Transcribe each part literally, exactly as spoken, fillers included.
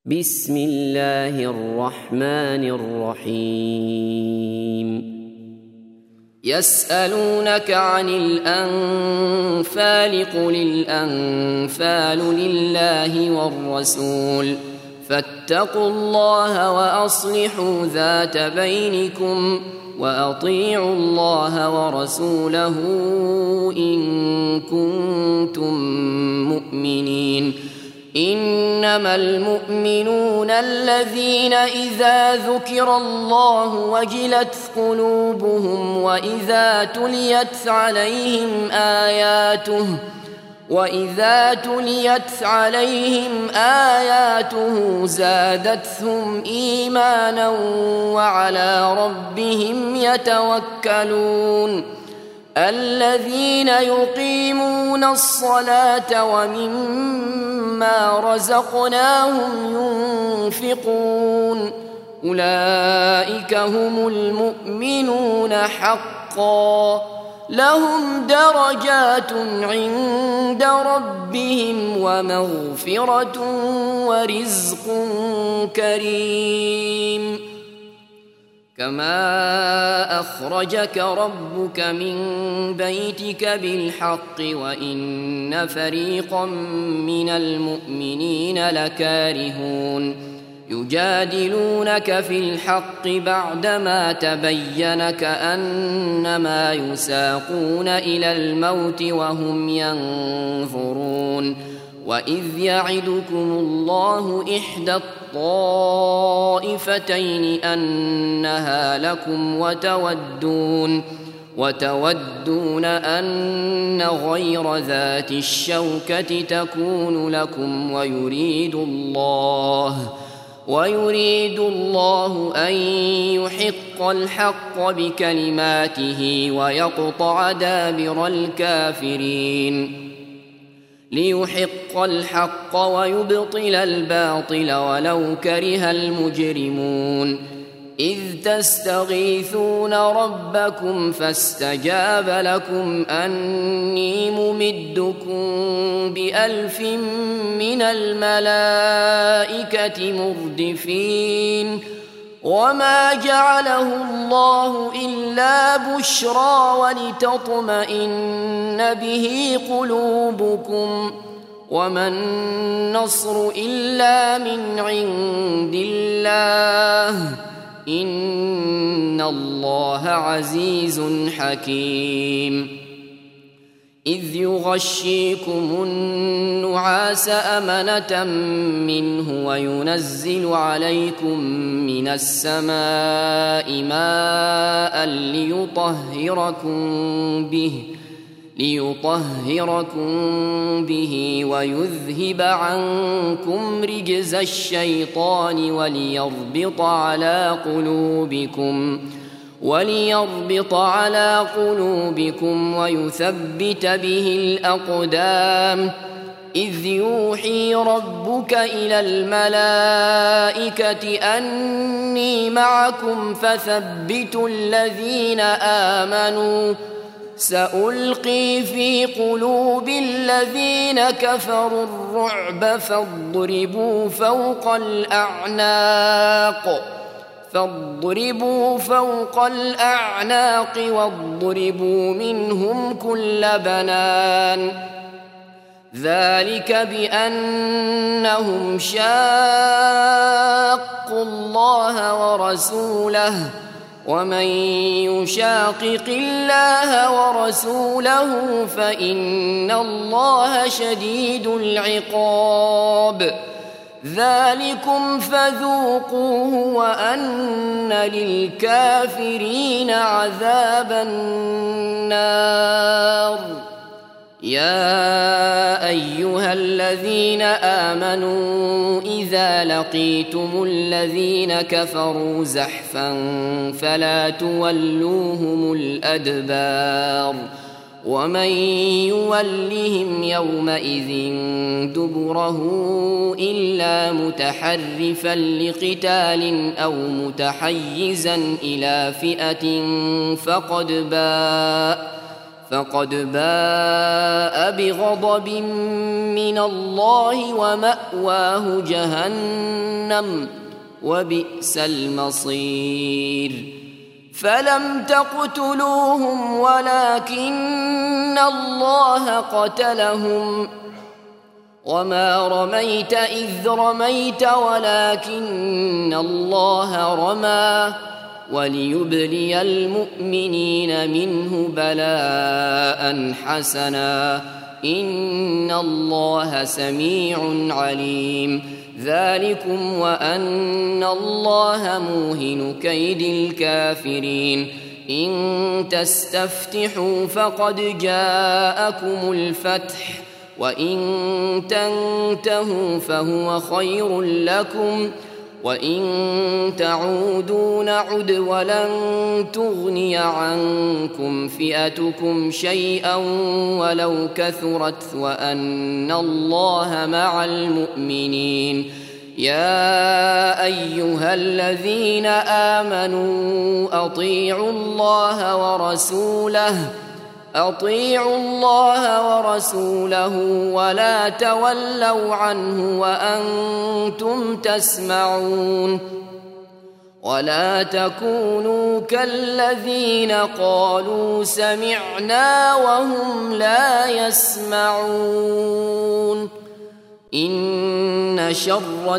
بسم الله الرحمن الرحيم يسألونك عن الأنفال قل الأنفال لله والرسول فاتقوا الله وأصلحوا ذات بينكم وأطيعوا الله ورسوله إن كنتم مؤمنين إنما المؤمنون الذين إذا ذكر الله وجلت قلوبهم وإذا تليت عليهم آياته وإذا تليت عليهم آياته زادتهم إيمانا وعلى ربهم يتوكلون الذين يقيمون الصلاة ومما رزقناهم ينفقون أولئك هم المؤمنون حقا لهم درجات عند ربهم ومغفرة ورزق كريم كما أخرجك ربك من بيتك بالحق وإن فريقا من المؤمنين لكارهون يجادلونك في الحق بعدما تبين كأنما يساقون إلى الموت وهم ينظرون وإذ يعدكم الله إحدى الطائفتين أنها لكم وتودون وتودون أن غير ذات الشوكة تكون لكم ويريد الله ويريد الله أن يحق الحق بكلماته ويقطع دابر الكافرين ليحق الحق ويبطل الباطل ولو كره المجرمون إذ تستغيثون ربكم فاستجاب لكم أني ممدكم بألف من الملائكة مردفين وما جعله الله إلا بشرى ولتطمئن به قلوبكم وما النصر إلا من عند الله إن الله عزيز حكيم إذ يغشيكم النعاس أمنة منه وينزل عليكم من السماء ماء ليطهركم به ليطهركم به ويذهب عنكم رجز الشيطان وليربط على قلوبكم وليربط على قلوبكم ويثبت به الأقدام إذ يوحي ربك إلى الملائكة أني معكم فثبتوا الذين آمنوا سألقي في قلوب الذين كفروا الرعب فاضربوا فوق الأعناق فاضربوا فوق الأعناق واضربوا منهم كل بنان ذلك بأنهم شاقوا الله ورسوله ومن يشاقق الله ورسوله فإن الله شديد العقاب ذلكم فذوقوه وأن للكافرين عذاب النار يا أيها الذين آمنوا إذا لقيتم الذين كفروا زحفا فلا تولوهم الأدبار ومن يولهم يومئذ دبره إلا متحرفا لقتال أو متحيزا إلى فئة فقد باء فقد باء بغضب من الله ومأواه جهنم وبئس المصير فلم تقتلوهم ولكن الله قتلهم وما رميت إذ رميت ولكن الله رمى وليبلي المؤمنين منه بلاء حسنا إن الله سميع عليم ذلكم وأن الله موهن كيد الكافرين إن تستفتحوا فقد جاءكم الفتح وإن تنتهوا فهو خير لكم وإن تعودوا نعد ولن تغني عنكم فئتكم شيئا ولو كثرت وأن الله مع المؤمنين يا أيها الذين آمنوا أطيعوا الله ورسوله أطيعوا الله ورسوله ولا تولوا عنه وأنتم تسمعون ولا تكونوا كالذين قالوا سمعنا وهم لا يسمعون إن شر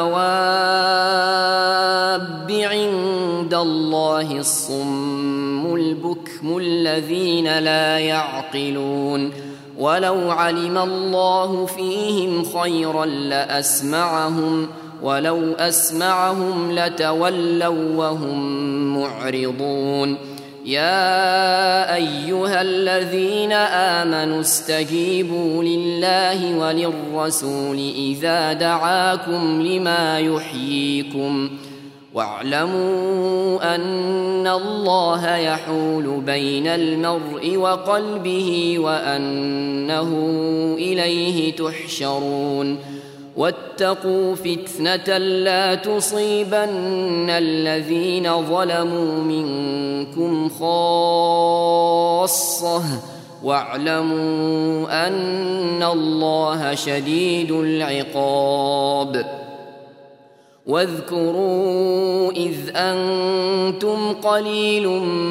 الدواب عند الله الصم البكم الذين لا يعقلون ولو علم الله فيهم خيرا لأسمعهم ولو أسمعهم لتولوا وهم معرضون يا أيها الذين آمنوا استجيبوا لله وللرسول إذا دعاكم لما يحييكم واعلموا أن الله يحول بين المرء وقلبه وأنه إليه تحشرون واتقوا فتنة لا تصيبن الذين ظلموا منكم خاصة واعلموا أن الله شديد العقاب واذكروا إذ أنتم قليل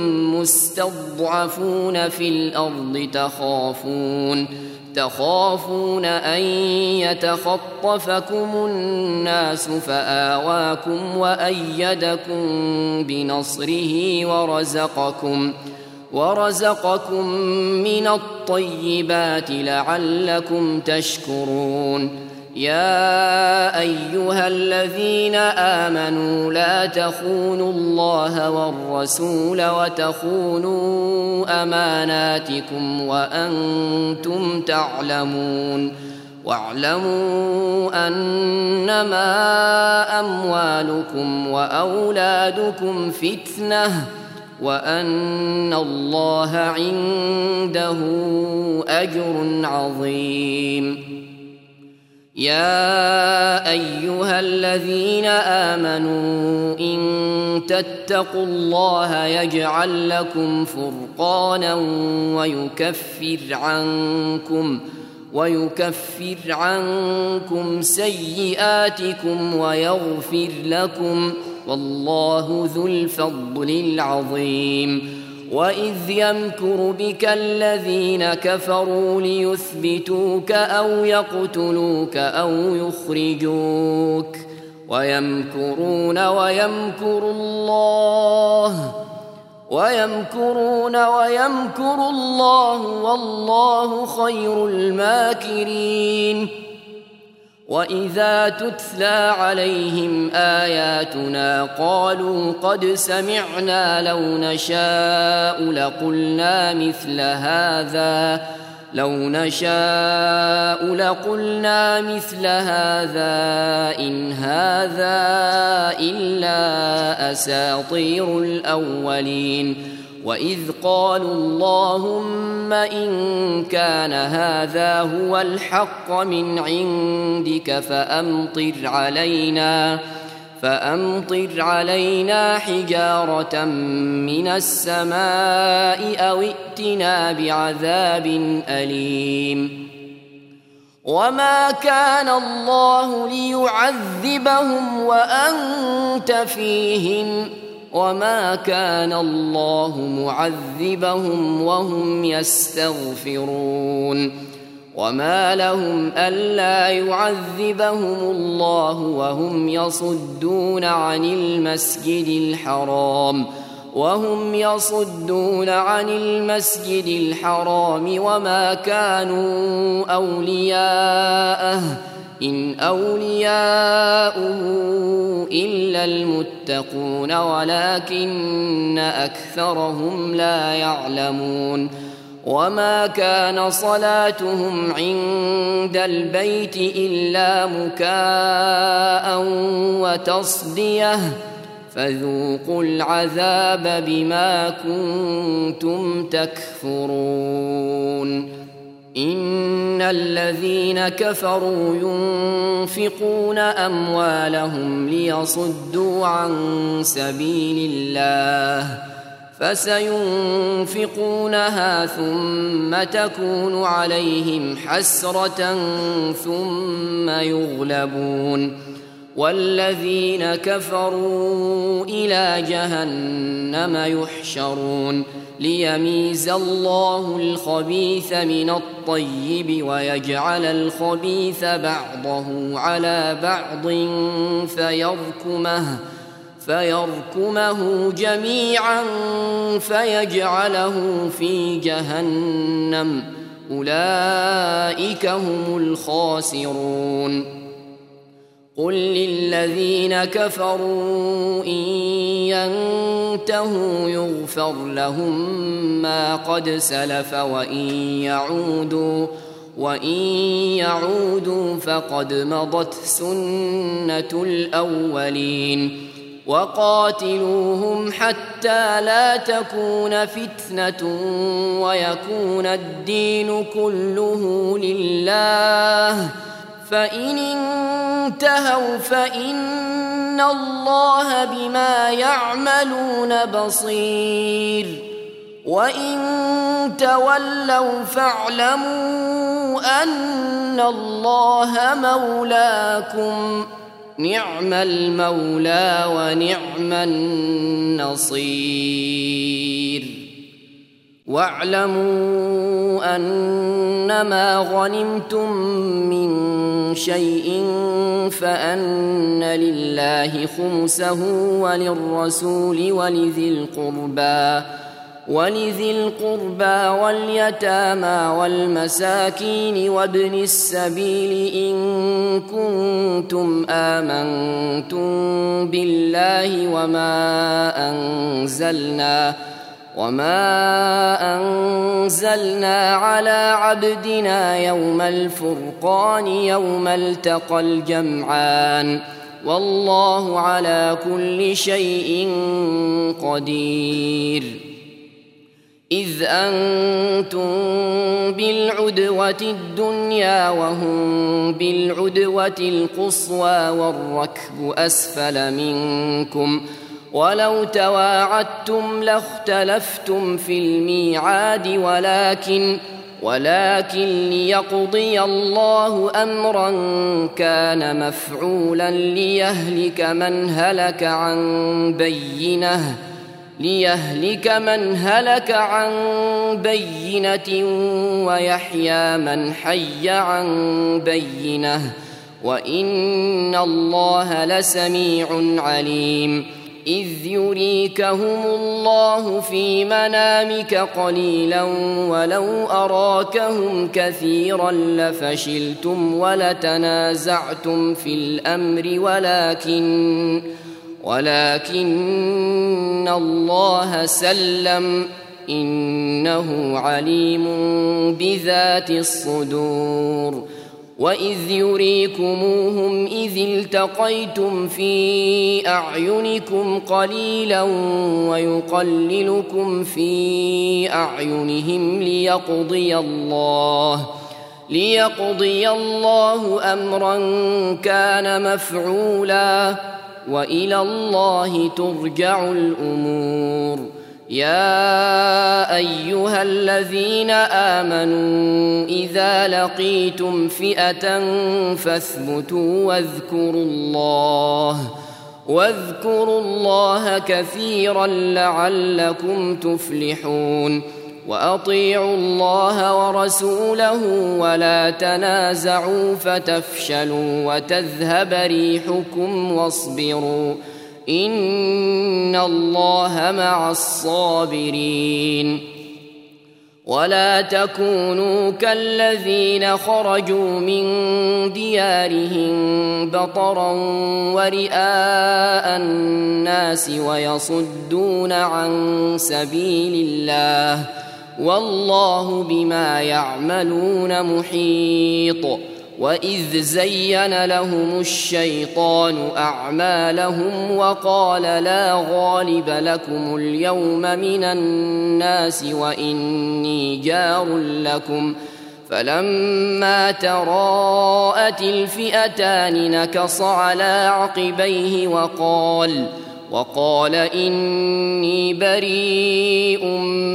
مستضعفون في الأرض تخافون تخافون أن يتخطفكم الناس فآواكم وأيدكم بنصره ورزقكم ورزقكم من الطيبات لعلكم تشكرون يا أيها الذين آمنوا لا تخونوا الله والرسول وتخونوا أماناتكم وأنتم تعلمون واعلموا أنما أموالكم وأولادكم فتنة وأن الله عنده أجر عظيم يا أيها الذين آمنوا إن تتقوا الله يجعل لكم فرقانا ويكفر عنكم ويكفر عنكم سيئاتكم ويغفر لكم والله ذو الفضل العظيم وإذ يمكر بك الذين كفروا ليثبتوك أو يقتلوك أو يخرجوك ويمكرون ويمكر الله ويمكرون ويمكر الله والله خير الماكرين وإذا تتلى عليهم آياتنا قالوا قد سمعنا لو نشاء لقلنا مثل هذا لو نشاء لقلنا مثل هذا إن هذا إلا أساطير الأولين وإذ قالوا اللهم إن كان هذا هو الحق من عندك فأمطر علينا فأمطر علينا حجارة من السماء أو ائتنا بعذاب أليم وما كان الله ليعذبهم وأنت فيهم وما كان الله معذبهم وهم يستغفرون وما لهم ألا يعذبهم الله وهم يصدون عن المسجد الحرام وهم يصدون عن المسجد الحرام وما كانوا أولياءه إن أولياؤه إلا المتقون ولكن أكثرهم لا يعلمون وما كان صلاتهم عند البيت إلا مكاء وتصدية فذوقوا العذاب بما كنتم تكفرون إن الذين كفروا ينفقون أموالهم ليصدوا عن سبيل الله فسينفقونها ثم تكون عليهم حسرة ثم يغلبون والذين كفروا إلى جهنم يحشرون ليميز الله الخبيث من الطيب ويجعل الخبيث بعضه على بعض فيركمه فيركمه جميعا فيجعله في جهنم أولئك هم الخاسرون قل للذين كفروا إن ينتهوا يغفر لهم ما قد سلف وإن يعودوا وإن يعودوا فقد مضت سنة الأولين وقاتلوهم حتى لا تكون فتنة ويكون الدين كله لله فإن انتهوا فإن الله بما يعملون بصير وإن تولوا فاعلموا أن الله مولاكم نعم المولى ونعم النصير واعلموا أنما غنمتم من شيء فأن لله خمسه وللرسول ولذي القربى ولذي القربى واليتامى والمساكين وابن السبيل إن كنتم آمنتم بالله وما أنزلنا وما أنزلنا على عبدنا يوم الفرقان يوم التقى الجمعان والله على كل شيء قدير إذ أنتم بالعدوة الدنيا وهم بالعدوة القصوى والركب أسفل منكم ولو تواعدتم لاختلفتم في الميعاد ولكن ولكن ليقضي الله أمرا كان مفعولا ليهلك من هلك عن بينه ليهلك من هلك عن بينة ويحيى من حي عن بينة وإن الله لسميع عليم إذ يريكهم الله في منامك قليلا ولو أراكهم كثيرا لفشلتم ولتنازعتم في الأمر ولكن ولكن الله سلم إنه عليم بذات الصدور وإذ يريكموهم إذ التقيتم في أعينكم قليلا ويقللكم في أعينهم ليقضي الله ليقضي الله أمرا كان مفعولا وإلى الله ترجع الأمور. يا أيها الذين آمنوا إذا لقيتم فئة فاثبتوا واذكروا الله واذكروا الله كثيرا لعلكم تفلحون. وأطيعوا الله ورسوله ولا تنازعوا فتفشلوا وتذهب ريحكم واصبروا إن الله مع الصابرين. ولا تكونوا كالذين خرجوا من ديارهم بطرا ورئاء الناس ويصدون عن سبيل الله والله بما يعملون محيط. وإذ زين لهم الشيطان أعمالهم وقال لا غالب لكم اليوم من الناس وإني جار لكم فلما تراءت الفئتان نكص على عقبيه وقال وقال إني بريء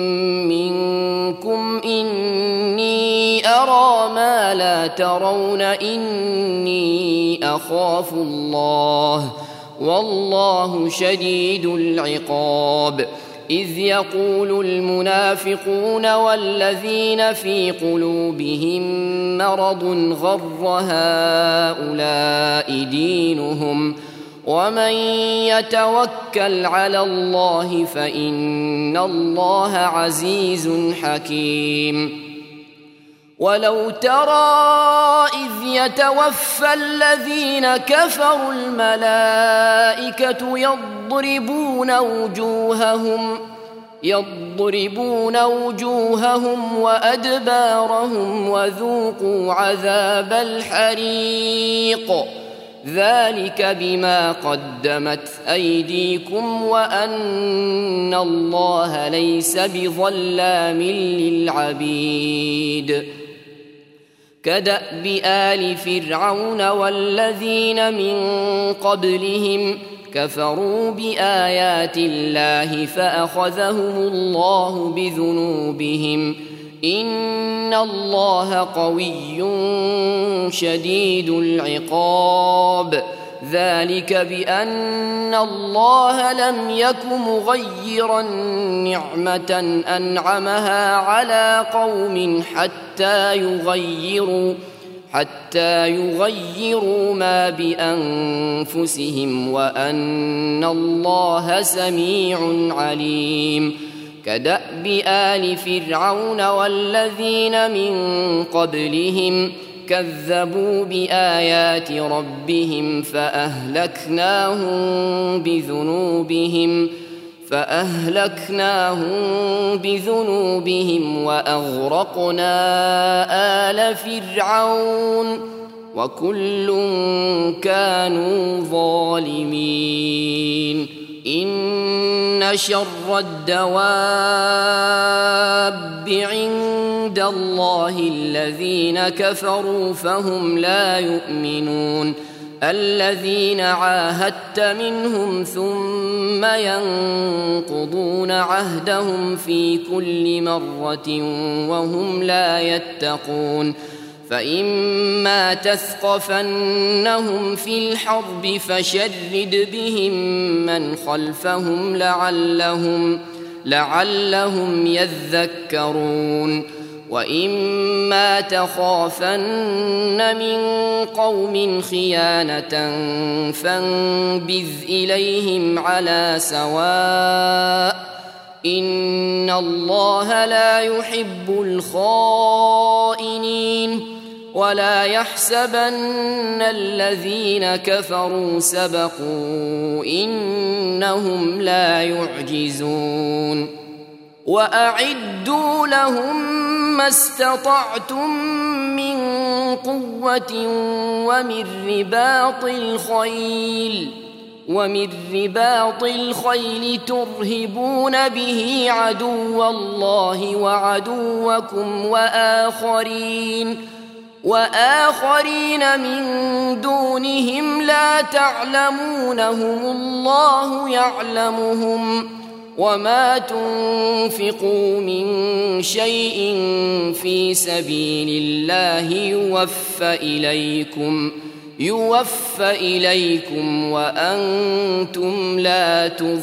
منكم إني أرى ما لا ترون إني أخاف الله والله شديد العقاب. إذ يقول المنافقون والذين في قلوبهم مرض غر هؤلاء دينهم ومن يتوكل على الله فإن الله عزيز حكيم. ولو ترى إذ يتوفى الذين كفروا الملائكة يضربون وجوههم يضربون وجوههم وأدبارهم وذوقوا عذاب الحريق ذلك بما قدمت أيديكم وأن الله ليس بظلام للعبيد. كدأب آل فرعون والذين من قبلهم كفروا بآيات الله فأخذهم الله بذنوبهم إن الله قوي شديد العقاب. ذلك بأن الله لم يك مغيرا نعمة أنعمها على قوم حتى يغيروا حتى يغيروا ما بأنفسهم وأن الله سميع عليم. كدأب آل فرعون والذين من قبلهم كذبوا بآيات ربهم فأهلكناهم بذنوبهم فأهلكناهم بذنوبهم وأغرقنا آل فرعون وكل كانوا ظالمين. إن شر الدواب عند الله الذين كفروا فهم لا يؤمنون الذين عاهدت منهم ثم ينقضون عهدهم في كل مرة وهم لا يتقون. فإما تثقفنهم في الحرب فشرد بهم من خلفهم لعلهم لعلهم يذكرون. وإما تخافن من قوم خيانة فانبذ إليهم على سواء إن الله لا يحب الخائنين. ولا يحسبن الذين كفروا سبقوا إنهم لا يعجزون. وأعدوا لهم ما استطعتم من قوة ومن رباط الخيل ومن رباط الخيل ترهبون به عدو الله وعدوكم وآخرين وآخرين من دونهم لا تعلمونهم الله يعلمهم وما تنفقوا من شيء في سبيل الله يوفى إليكم يوفى إليكم وأنتم لا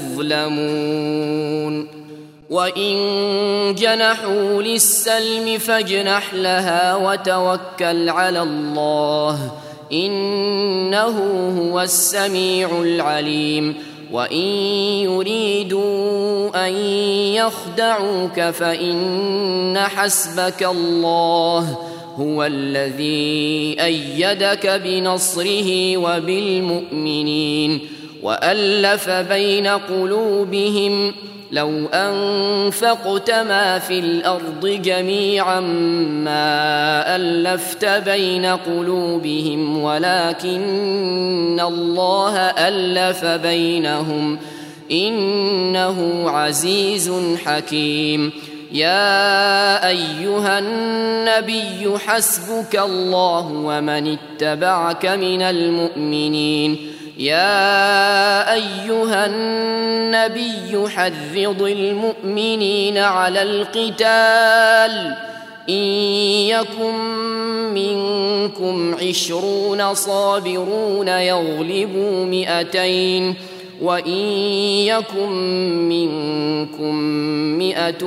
تظلمون وإن جنحوا للسلم فاجنح لها وتوكل على الله إنه هو السميع العليم وإن يريدوا أن يخدعوك فإن حسبك الله هو الذي أيدك بنصره وبالمؤمنين وألف بين قلوبهم لو أنفقت ما في الأرض جميعا ما ألفت بين قلوبهم ولكن الله ألف بينهم إنه عزيز حكيم يا أيها النبي حسبك الله ومن اتبعك من المؤمنين يا أيها النبي حرض المؤمنين على القتال إن يكن منكم عشرون صابرون يغلبوا مئتين وإن يكن منكم مئة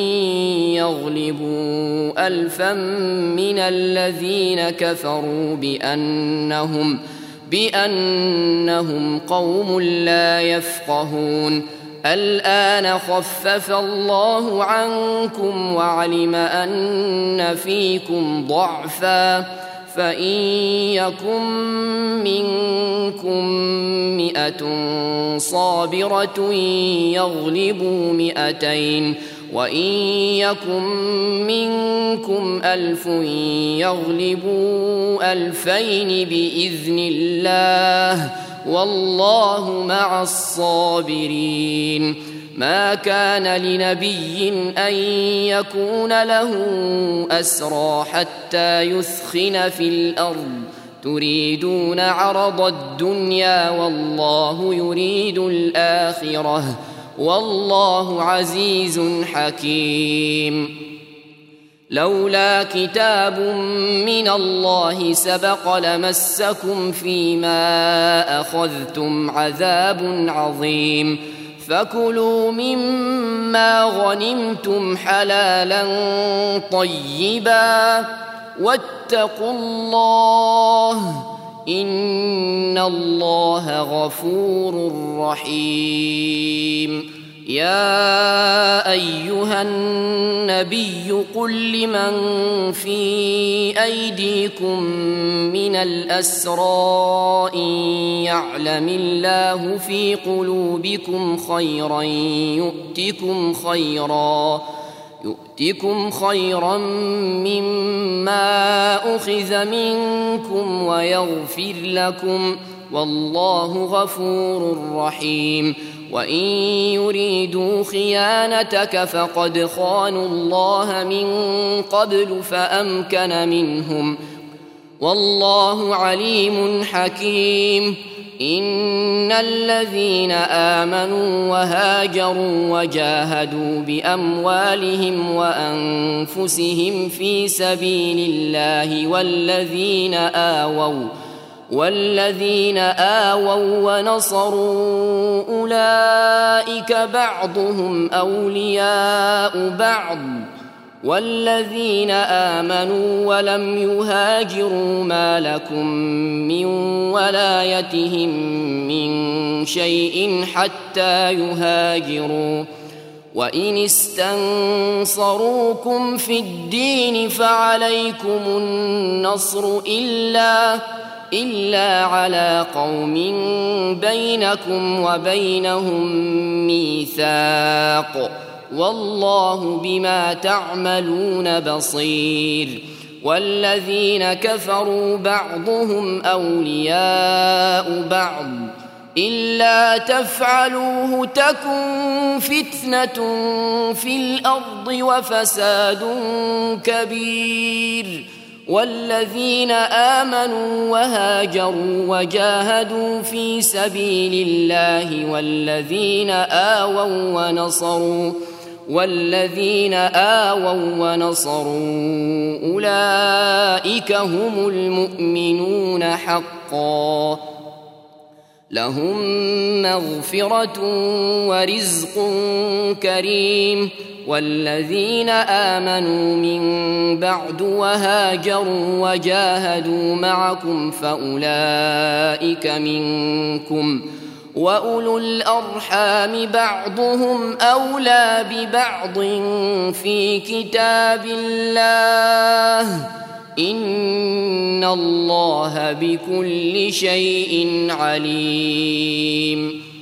يغلبوا ألفا من الذين كفروا بأنهم بأنهم قوم لا يفقهون الآن خفف الله عنكم وعلم أن فيكم ضعفا فإن يكن منكم مئة صابرة يغلبوا مئتين وإن يكن منكم ألف يغلبوا ألفين بإذن الله والله مع الصابرين ما كان لنبي أن يكون له أسرى حتى يثخن في الأرض تريدون عرض الدنيا والله يريد الآخرة والله عزيز حكيم لولا كتاب من الله سبق لمسكم فيما أخذتم عذاب عظيم فكلوا مما غنمتم حلالا طيبا واتقوا الله إن الله غفور رحيم يا أيها النبي قل لمن في أيديكم من الأسرى إن يعلم الله في قلوبكم خيرا يؤتكم خيرا يؤتكم خيرا مما أخذ منكم ويغفر لكم والله غفور رحيم وإن يريدوا خيانتك فقد خانوا الله من قبل فأمكن منهم والله عليم حكيم إن الذين آمنوا وهاجروا وجاهدوا بأموالهم وأنفسهم في سبيل الله والذين آووا والذين آووا ونصروا أولئك بعضهم أولياء بعض والذين آمنوا ولم يهاجروا ما لكم من ولايتهم من شيء حتى يهاجروا وإن استنصروكم في الدين فعليكم النصر إلا إلا على قوم بينكم وبينهم ميثاق والله بما تعملون بصير والذين كفروا بعضهم أولياء بعض إلا تفعلوه تكن فتنة في الأرض وفساد كبير والذين آمنوا وهاجروا وجاهدوا في سبيل الله والذين آووا ونصروا والذين آووا ونصروا أولئك هم المؤمنون حقا لهم مغفرة ورزق كريم. والذين آمنوا من بعد وهاجروا وجاهدوا معكم فأولئك منكم وأولو الأرحام بعضهم أولى ببعض في كتاب الله إن الله بكل شيء عليم.